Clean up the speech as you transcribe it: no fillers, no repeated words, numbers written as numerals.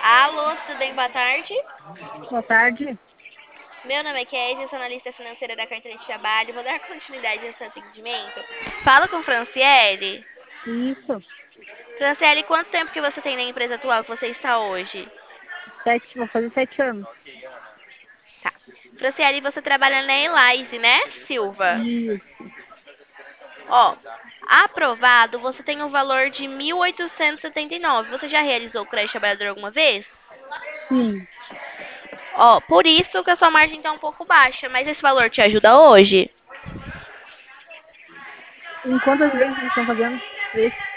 Alô, tudo bem? Boa tarde. Boa tarde. Meu nome é Kézia, sou analista financeira da carteira de trabalho. Vou dar continuidade ao seu atendimento. Fala com Franciele. Isso. Franciele, quanto tempo que você tem na empresa atual que você está hoje? Vou fazer 7 anos. Tá. Franciele, você trabalha na Elise, né, Silva? Isso. Ó, aprovado, você tem um valor de 1.879. Você já realizou o crédito trabalhador alguma vez? Sim. Ó, por isso que a sua margem está um pouco baixa, mas esse valor te ajuda hoje? Em quantas vezes vocês estão fazendo? Esse?